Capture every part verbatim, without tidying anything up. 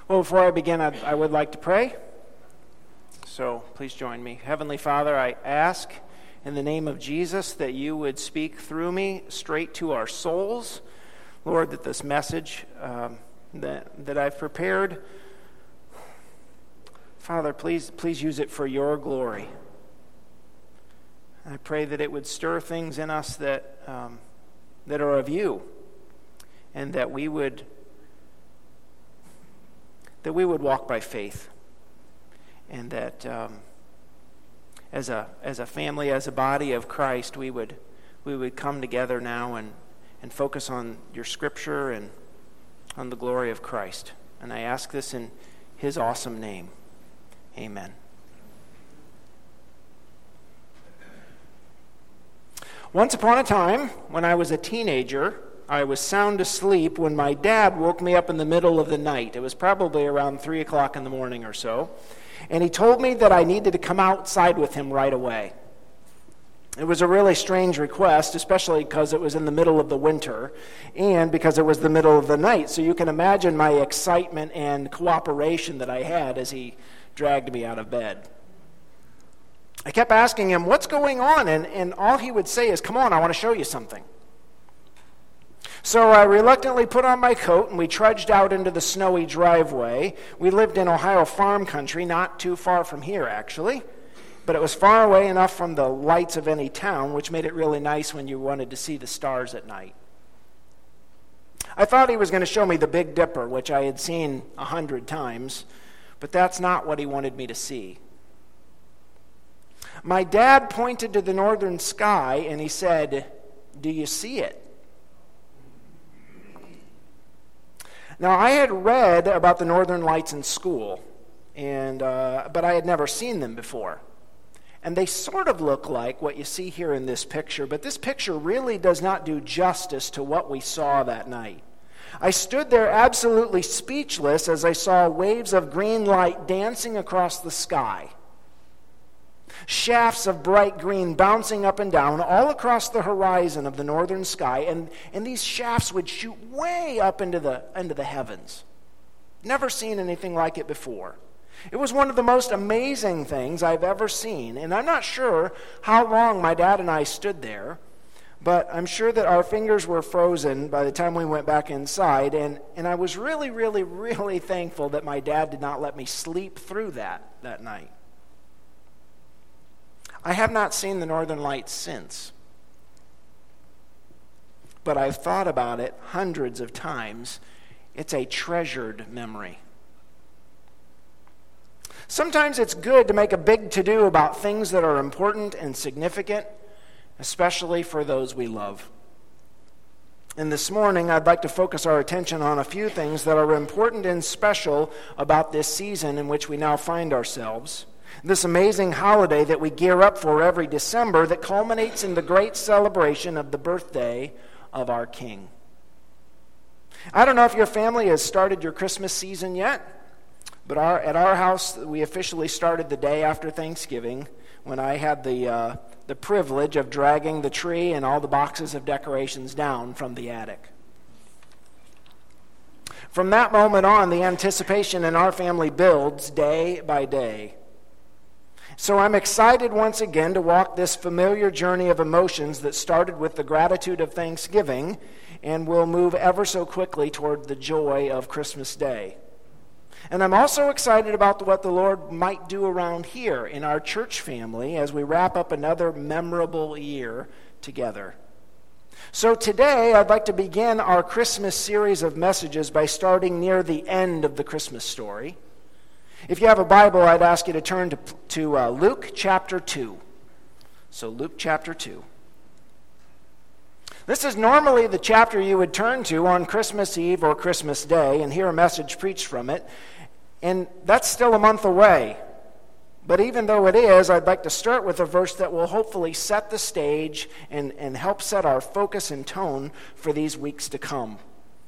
Well, before I begin, I'd, I would like to pray. So please join me. Heavenly Father, I ask in the name of Jesus that you would speak through me straight to our souls. Lord, that this message um, that, that I've prepared, Father, please, please use it for your glory. I pray that it would stir things in us that um, that are of you, and that we would that we would walk by faith, and that um, as a as a family, as a body of Christ, we would we would come together now and, and focus on your Scripture and on the glory of Christ. And I ask this in his awesome name. Amen. Once upon a time, when I was a teenager, I was sound asleep when my dad woke me up in the middle of the night. It was probably around three o'clock in the morning or so. And he told me that I needed to come outside with him right away. It was a really strange request, especially because it was in the middle of the winter and because it was the middle of the night. So you can imagine my excitement and cooperation that I had as he dragged me out of bed. I kept asking him, what's going on? And, and all he would say is, come on, I want to show you something. So I reluctantly put on my coat, and we trudged out into the snowy driveway. We lived in Ohio farm country, not too far from here, actually. But it was far away enough from the lights of any town, which made it really nice when you wanted to see the stars at night. I thought he was going to show me the Big Dipper, which I had seen a hundred times, but that's not what he wanted me to see. My dad pointed to the northern sky, and he said, "Do you see it?" Now, I had read about the Northern Lights in school, and uh, but I had never seen them before. And they sort of look like what you see here in this picture, but this picture really does not do justice to what we saw that night. I stood there absolutely speechless as I saw waves of green light dancing across the sky. Shafts of bright green bouncing up and down all across the horizon of the northern sky, and, and these shafts would shoot way up into the, into the heavens. Never seen anything like it before. It was one of the most amazing things I've ever seen, and I'm not sure how long my dad and I stood there, but I'm sure that our fingers were frozen by the time we went back inside, and, and I was really, really, really thankful that my dad did not let me sleep through that that night. I have not seen the Northern Lights since, but I've thought about it hundreds of times. It's a treasured memory. Sometimes it's good to make a big to-do about things that are important and significant, especially for those we love. And this morning, I'd like to focus our attention on a few things that are important and special about this season in which we now find ourselves. This amazing holiday that we gear up for every December that culminates in the great celebration of the birthday of our King. I don't know if your family has started your Christmas season yet, but our, at our house, we officially started the day after Thanksgiving when I had the, uh, the privilege of dragging the tree and all the boxes of decorations down from the attic. From that moment on, the anticipation in our family builds day by day. So I'm excited once again to walk this familiar journey of emotions that started with the gratitude of Thanksgiving and will move ever so quickly toward the joy of Christmas Day. And I'm also excited about what the Lord might do around here in our church family as we wrap up another memorable year together. So today, I'd like to begin our Christmas series of messages by starting near the end of the Christmas story. If you have a Bible, I'd ask you to turn to, to uh, Luke chapter two. So Luke chapter two. This is normally the chapter you would turn to on Christmas Eve or Christmas Day and hear a message preached from it. And that's still a month away. But even though it is, I'd like to start with a verse that will hopefully set the stage and, and help set our focus and tone for these weeks to come.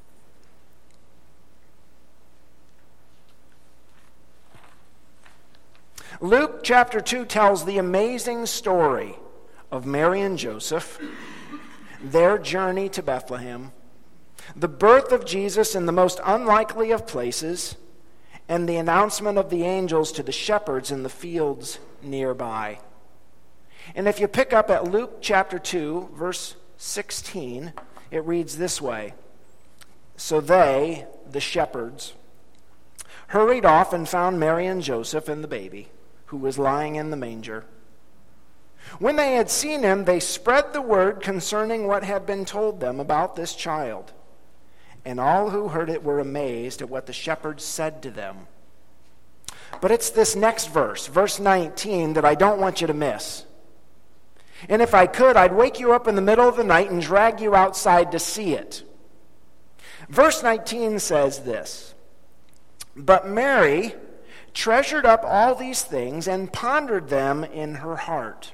Luke chapter two tells the amazing story of Mary and Joseph, their journey to Bethlehem, the birth of Jesus in the most unlikely of places, and the announcement of the angels to the shepherds in the fields nearby. And if you pick up at Luke chapter two, verse sixteen, it reads this way. So they, the shepherds, hurried off and found Mary and Joseph and the baby, who was lying in the manger. When they had seen him, they spread the word concerning what had been told them about this child. And all who heard it were amazed at what the shepherds said to them. But it's this next verse, verse nineteen, that I don't want you to miss. And if I could, I'd wake you up in the middle of the night and drag you outside to see it. Verse nineteen says this, But Mary treasured up all these things and pondered them in her heart.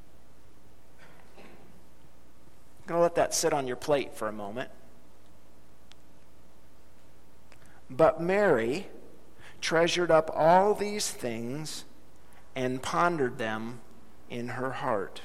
I'm going to let that sit on your plate for a moment. But Mary treasured up all these things and pondered them in her heart.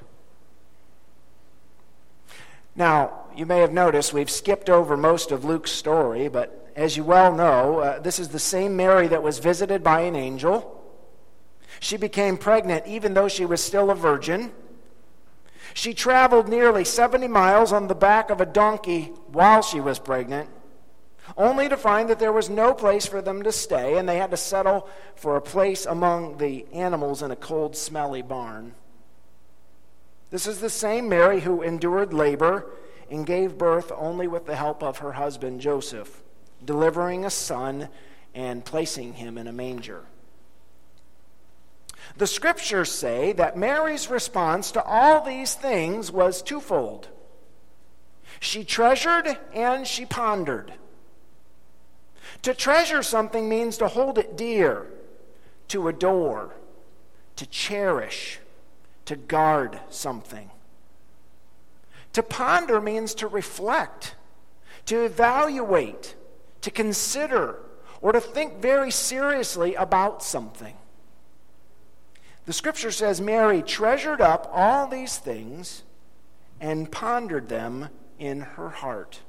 Now, you may have noticed we've skipped over most of Luke's story, but as you well know, uh, this is the same Mary that was visited by an angel. She became pregnant even though she was still a virgin. She traveled nearly seventy miles on the back of a donkey while she was pregnant, only to find that there was no place for them to stay, and they had to settle for a place among the animals in a cold, smelly barn. This is the same Mary who endured labor and gave birth only with the help of her husband Joseph, delivering a son and placing him in a manger. The scriptures say that Mary's response to all these things was twofold. She treasured and she pondered. To treasure something means to hold it dear, to adore, to cherish, to guard something. To ponder means to reflect, to evaluate, to consider, or to think very seriously about something. The scripture says Mary treasured up all these things and pondered them in her heart.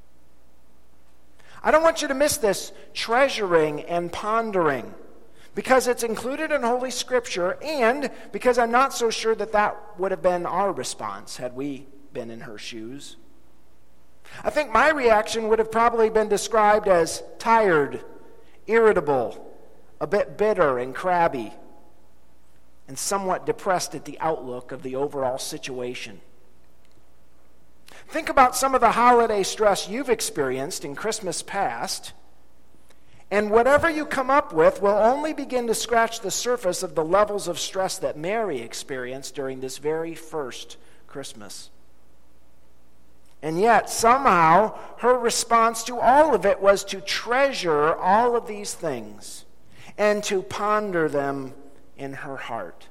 I don't want you to miss this treasuring and pondering, because it's included in Holy Scripture, and because I'm not so sure that that would have been our response had we been in her shoes. I think my reaction would have probably been described as tired, irritable, a bit bitter and crabby, and somewhat depressed at the outlook of the overall situation. Think about some of the holiday stress you've experienced in Christmas past, and whatever you come up with will only begin to scratch the surface of the levels of stress that Mary experienced during this very first Christmas. And yet, somehow, her response to all of it was to treasure all of these things and to ponder them in her heart.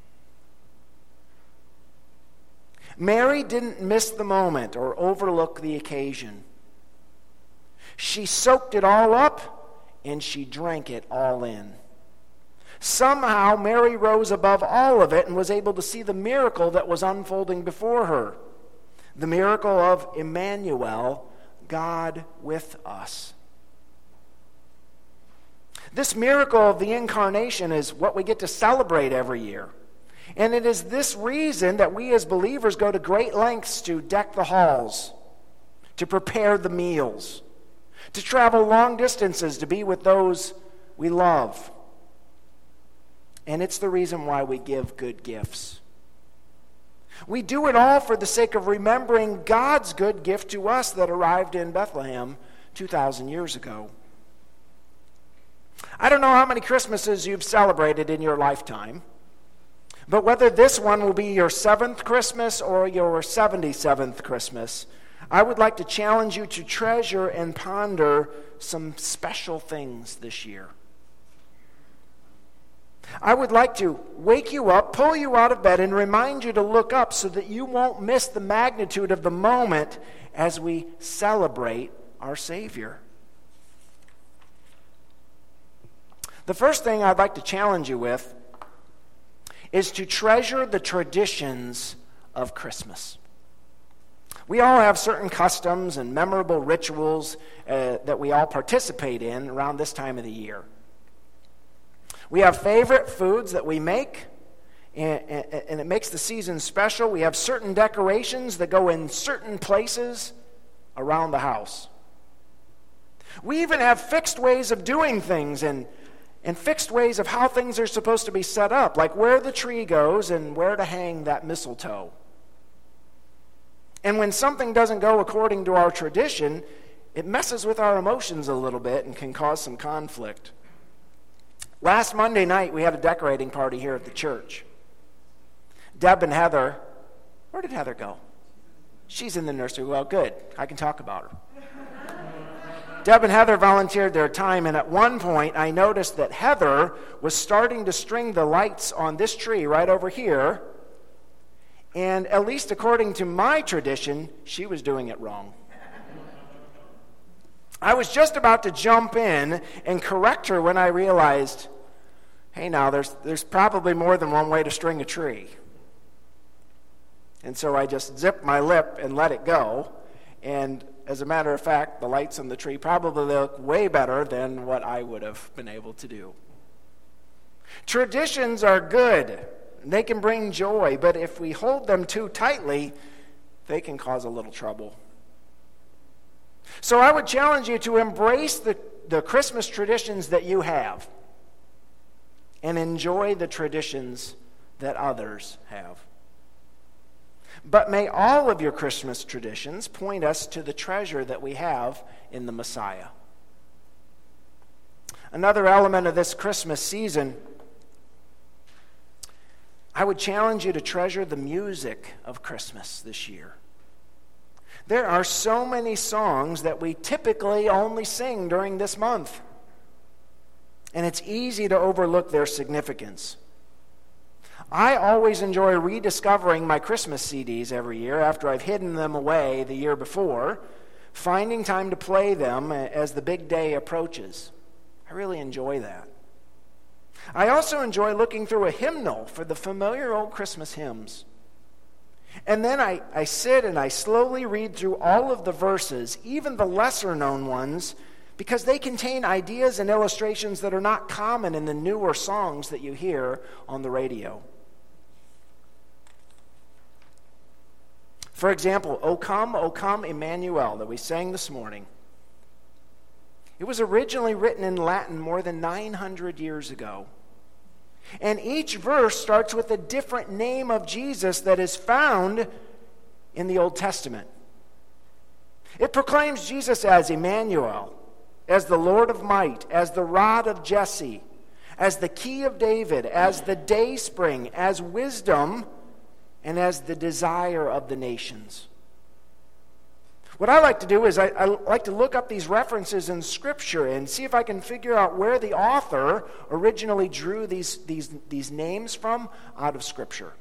Mary didn't miss the moment or overlook the occasion. She soaked it all up and she drank it all in. Somehow, Mary rose above all of it and was able to see the miracle that was unfolding before her. The miracle of Emmanuel, God with us. This miracle of the incarnation is what we get to celebrate every year. And it is this reason that we as believers go to great lengths to deck the halls, to prepare the meals, to travel long distances to be with those we love. And it's the reason why we give good gifts. We do it all for the sake of remembering God's good gift to us that arrived in Bethlehem two thousand years ago. I don't know how many Christmases you've celebrated in your lifetime, but whether this one will be your seventh Christmas or your seventy-seventh Christmas, I would like to challenge you to treasure and ponder some special things this year. I would like to wake you up, pull you out of bed, and remind you to look up so that you won't miss the magnitude of the moment as we celebrate our Savior. The first thing I'd like to challenge you with is to treasure the traditions of Christmas. We all have certain customs and memorable rituals uh, that we all participate in around this time of the year. We have favorite foods that we make, and, and, and it makes the season special. We have certain decorations that go in certain places around the house. We even have fixed ways of doing things and, and fixed ways of how things are supposed to be set up, like where the tree goes and where to hang that mistletoe. And when something doesn't go according to our tradition, it messes with our emotions a little bit and can cause some conflict. Last Monday night, we had a decorating party here at the church. Deb and Heather, where did Heather go? She's in the nursery. Well, good. I can talk about her. Deb and Heather volunteered their time, and at one point, I noticed that Heather was starting to string the lights on this tree right over here, and at least according to my tradition, she was doing it wrong. I was just about to jump in and correct her when I realized, hey, now, there's, there's probably more than one way to string a tree. And so I just zipped my lip and let it go, and as a matter of fact, the lights on the tree probably look way better than what I would have been able to do. Traditions are good. They can bring joy, but if we hold them too tightly, they can cause a little trouble. So I would challenge you to embrace the, the Christmas traditions that you have and enjoy the traditions that others have. But may all of your Christmas traditions point us to the treasure that we have in the Messiah. Another element of this Christmas season, I would challenge you to treasure the music of Christmas this year. There are so many songs that we typically only sing during this month, and it's easy to overlook their significance. I always enjoy rediscovering my Christmas C Ds every year after I've hidden them away the year before, finding time to play them as the big day approaches. I really enjoy that. I also enjoy looking through a hymnal for the familiar old Christmas hymns. And then I, I sit and I slowly read through all of the verses, even the lesser-known ones, because they contain ideas and illustrations that are not common in the newer songs that you hear on the radio. For example, O Come, O Come, Emmanuel, that we sang this morning. It was originally written in Latin more than nine hundred years ago. And each verse starts with a different name of Jesus that is found in the Old Testament. It proclaims Jesus as Emmanuel, as the Lord of might, as the rod of Jesse, as the key of David, as the dayspring, as wisdom, and as the desire of the nations. What I like to do is I, I like to look up these references in Scripture and see if I can figure out where the author originally drew these, these, these names from out of Scripture.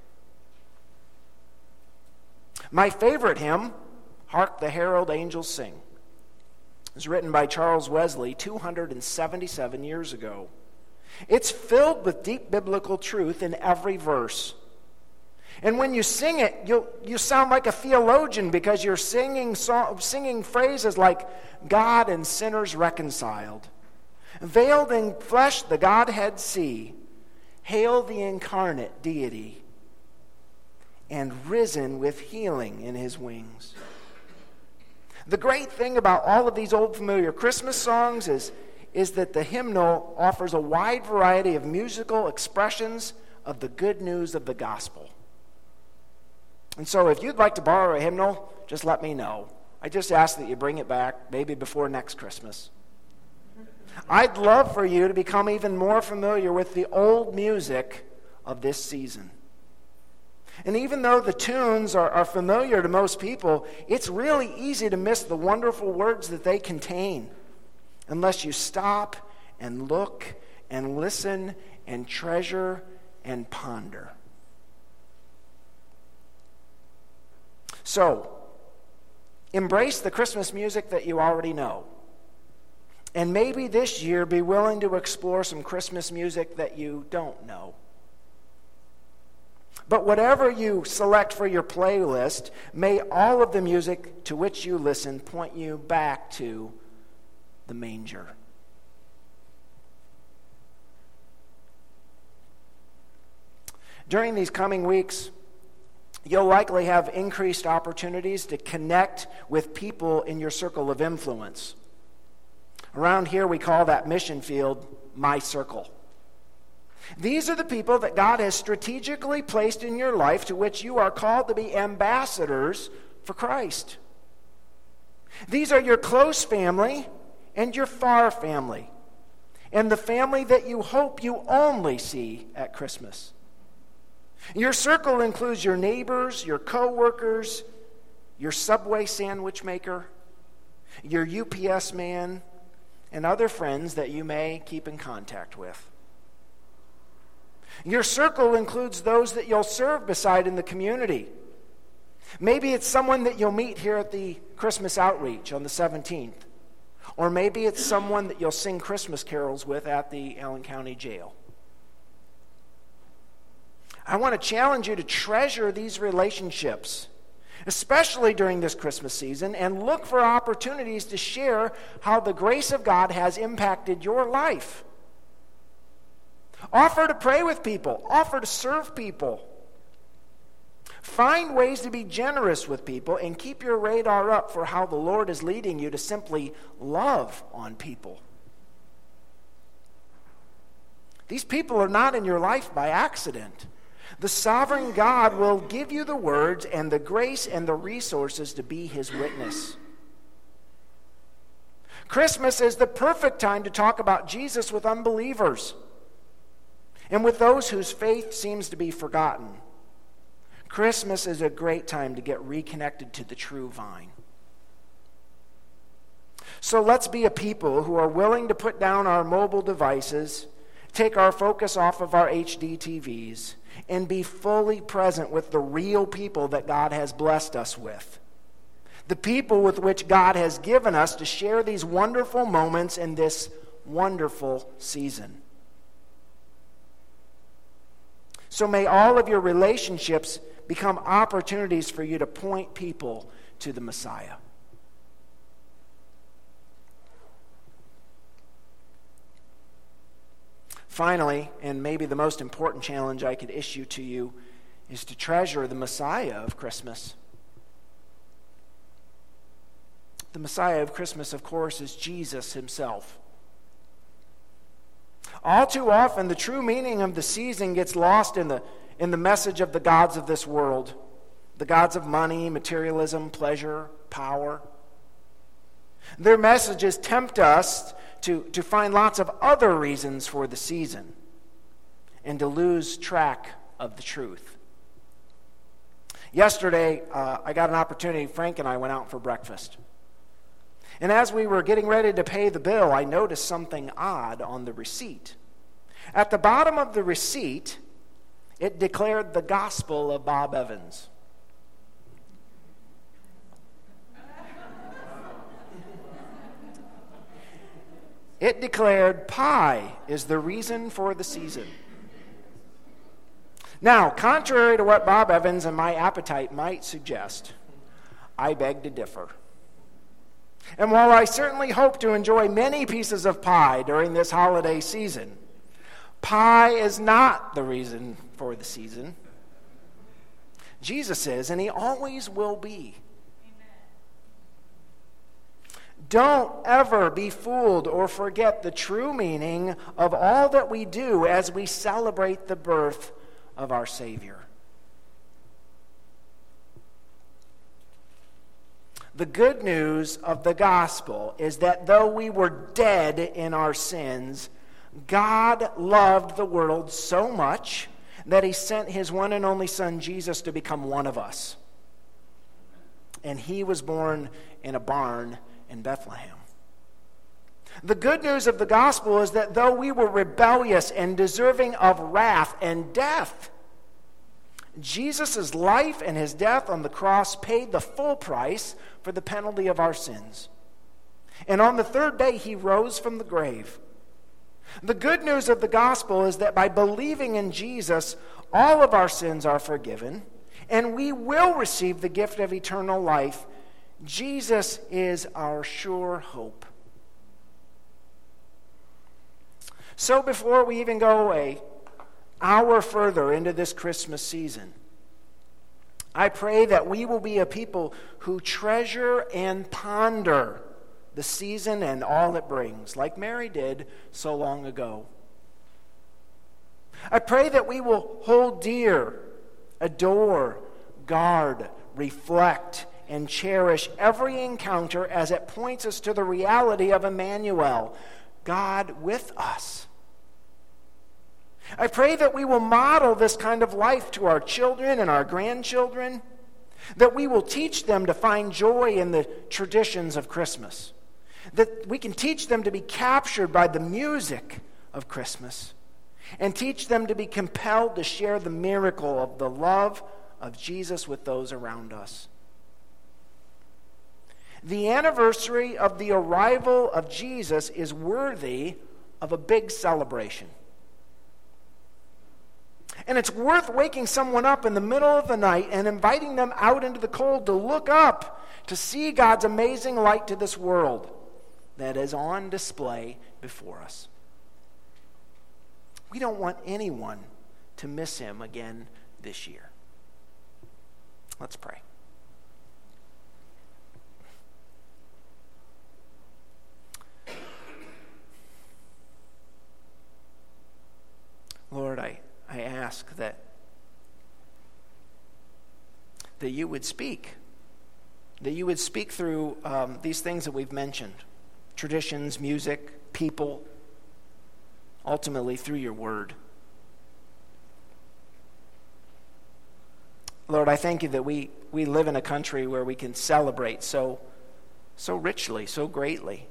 My favorite hymn, Hark the Herald Angels Sing, was written by Charles Wesley two hundred seventy-seven years ago. It's filled with deep biblical truth in every verse. And when you sing it, you you sound like a theologian because you're singing song, singing phrases like God and sinners reconciled. Veiled in flesh the Godhead see. Hail the incarnate deity. And risen with healing in his wings. The great thing about all of these old familiar Christmas songs is, is that the hymnal offers a wide variety of musical expressions of the good news of the gospel. And so if you'd like to borrow a hymnal, just let me know. I just ask that you bring it back maybe before next Christmas. I'd love for you to become even more familiar with the old music of this season. And even though the tunes are, are familiar to most people, it's really easy to miss the wonderful words that they contain unless you stop and look and listen and treasure and ponder. So, embrace the Christmas music that you already know. And maybe this year be willing to explore some Christmas music that you don't know. But whatever you select for your playlist, may all of the music to which you listen point you back to the manger. During these coming weeks, you'll likely have increased opportunities to connect with people in your circle of influence. Around here, we call that mission field my circle. These are the people that God has strategically placed in your life to which you are called to be ambassadors for Christ. These are your close family and your far family, and the family that you hope you only see at Christmas. Your circle includes your neighbors, your co-workers, your Subway sandwich maker, your U P S man, and other friends that you may keep in contact with. Your circle includes those that you'll serve beside in the community. Maybe it's someone that you'll meet here at the Christmas outreach on the seventeenth. Or maybe it's someone that you'll sing Christmas carols with at the Allen County Jail. I want to challenge you to treasure these relationships, especially during this Christmas season, and look for opportunities to share how the grace of God has impacted your life. Offer to pray with people. Offer to serve people. Find ways to be generous with people and keep your radar up for how the Lord is leading you to simply love on people. These people are not in your life by accident. The sovereign God will give you the words and the grace and the resources to be his witness. Christmas is the perfect time to talk about Jesus with unbelievers and with those whose faith seems to be forgotten. Christmas is a great time to get reconnected to the true vine. So let's be a people who are willing to put down our mobile devices, take our focus off of our H D T Vs, and be fully present with the real people that God has blessed us with. The people with which God has given us to share these wonderful moments in this wonderful season. So may all of your relationships become opportunities for you to point people to the Messiah. Finally, and maybe the most important challenge I could issue to you, is to treasure the Messiah of Christmas. The Messiah of Christmas, of course, is Jesus himself. All too often, the true meaning of the season gets lost in the in the message of the gods of this world, the gods of money, materialism, pleasure, power. Their messages tempt us to, to find lots of other reasons for the season and to lose track of the truth. Yesterday, uh, I got an opportunity. Frank and I went out for breakfast. And as we were getting ready to pay the bill, I noticed something odd on the receipt. At the bottom of the receipt, it declared the gospel of Bob Evans. It declared pie is the reason for the season. Now, contrary to what Bob Evans and my appetite might suggest, I beg to differ. And while I certainly hope to enjoy many pieces of pie during this holiday season, pie is not the reason for the season. Jesus is, and he always will be. Don't ever be fooled or forget the true meaning of all that we do as we celebrate the birth of our Savior. The good news of the gospel is that though we were dead in our sins, God loved the world so much that he sent his one and only Son, Jesus, to become one of us. And he was born in a barn in Bethlehem. The good news of the gospel is that though we were rebellious and deserving of wrath and death, Jesus' life and his death on the cross paid the full price for the penalty of our sins. And on the third day, he rose from the grave. The good news of the gospel is that by believing in Jesus, all of our sins are forgiven, and we will receive the gift of eternal life. Jesus is our sure hope. So before we even go away, hour further into this Christmas season, I pray that we will be a people who treasure and ponder the season and all it brings, like Mary did so long ago. I pray that we will hold dear, adore, guard, reflect, and cherish every encounter as it points us to the reality of Emmanuel, God with us. I pray that we will model this kind of life to our children and our grandchildren, that we will teach them to find joy in the traditions of Christmas, that we can teach them to be captured by the music of Christmas, and teach them to be compelled to share the miracle of the love of Jesus with those around us. The anniversary of the arrival of Jesus is worthy of a big celebration. And it's worth waking someone up in the middle of the night and inviting them out into the cold to look up, to see God's amazing light to this world that is on display before us. We don't want anyone to miss him again this year. Let's pray. Lord, I, I ask that, that you would speak, that you would speak through um, these things that we've mentioned, traditions, music, people, ultimately through your word. Lord, I thank you that we, we live in a country where we can celebrate so, so richly, so greatly.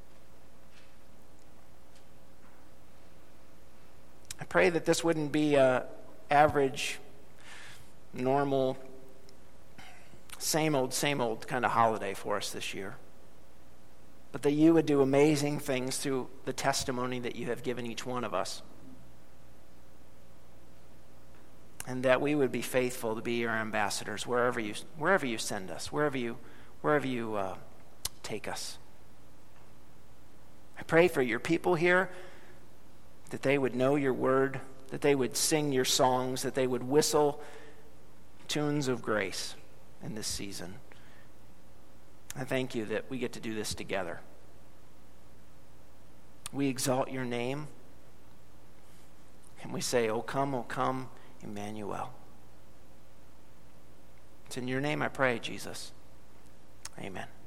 I pray that this wouldn't be a average, normal, same old, same old kind of holiday for us this year, but that you would do amazing things through the testimony that you have given each one of us, and that we would be faithful to be your ambassadors wherever you wherever you send us, wherever you wherever you uh, take us. I pray for your people here, that they would know your word, that they would sing your songs, that they would whistle tunes of grace in this season. I thank you that we get to do this together. We exalt your name, and we say, "O come, O come, Emmanuel." It's in your name I pray, Jesus. Amen.